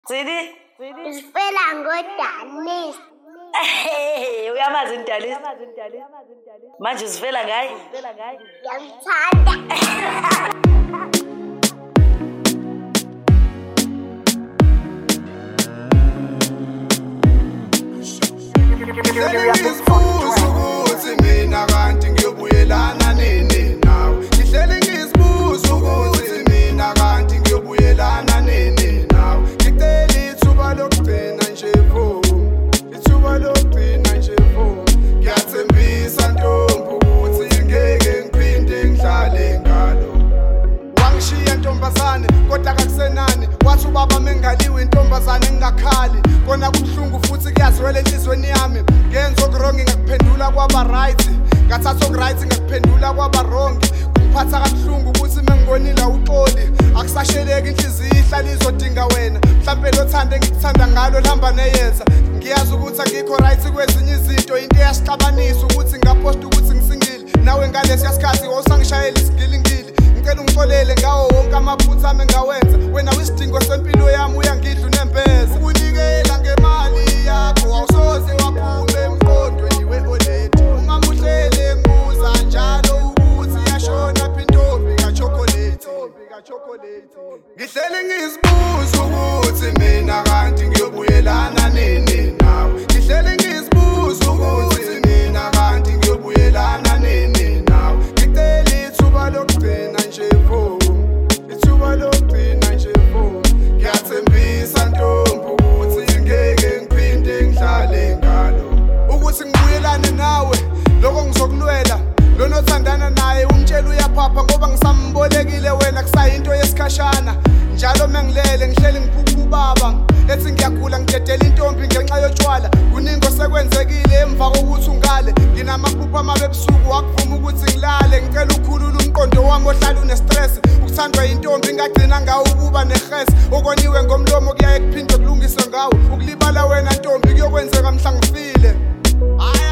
Sidi? Isifela ngoDanis. Uyamazi uDanis? Manje uzifela ngaye? Ngiyamthanda. Ngizibuza ukuthi mina kanti ngiyobuyelana nini nawe. Ngihleli ngizibuza ukuthi mina kanti ngiyobuyelana nini nawe. Ngicela ithuba lokugcina nje pho, ithuba lokugcina nje pho. Ngiyathembisa ntombi ukuthi ngeke ngiphinde ngihlale ngalo. Wangishiya ntombazane kodwa akusenani, wathi ubaba mengaliwe intombazane engakhali. Kona kubuhlungu futhi kuyazwela enhlizweni yami. Ngenza okurong ngakuphendula kwaba right, ngathatha okuright ngakuphendula kwaba wrong. Kuphatha kabuhlungu ukuthi mengonile uxoli, akusasheleki inhliziyo ihlala izodinga wena. Mhlambe lothanda engikuthanda ngalo lihamba neyenza. Ngiyazi ukuthi angikho right kwezinye izinto, into eyasixabanisa ukuthi ngaposta ukuthi ngisingile. Nawe ngalesi yasikhathi wawusangishayela isigilingili. Ngicela ungixolele ngawo wonke amaphutha ami engawenza. Wena wisidingo sempilo yami uyangidla unembeza. Ukunikela ngemali yakho awusoze waphume emqondweni we-oledi. Ungamuhlele ngibuza njalo ukuthi yashona phi intombi kachokolate. Ngihleli ngizibuza ukuthi mina kanti ngiyobuyelana nini nawe. Ngihleli ngizibuza ukuthi mina kanti ngiyobuyelana nini nawe. Ngicela ithuba lokugcina nje pho, ithuba lokugcina nje pho. Ngiyathembisa ntombi ukuthi ngeke ngiphinde ngihlale ngalo. Ukuthi ngibuyelane nawe lokho ngizokulwela. Lona othandana naye umtshela uyaphapha ngoba ngisambolekile wena kusayinto yesikhashana. Njalo mengilele ngihleli ngiphupha ubaba ethi ngiyagula ngidedela intombi ngenxa yotshwala. Kuningi osekwenzekile emva kokuthi ungale. Nginamaphupho amabe ebusuku wakuvuma ukuthi ngilale. Ngicela ukhulule umqondo wami ohlala unestress. Ukuthandwa intombi ngagcina ngawo ukuba nehresi. Okoniwe ngomlomo kuyaye kuphinde kulungiswe ngawo. Ukulibala wena ntombi kuyokwenzeka mhla ngifile.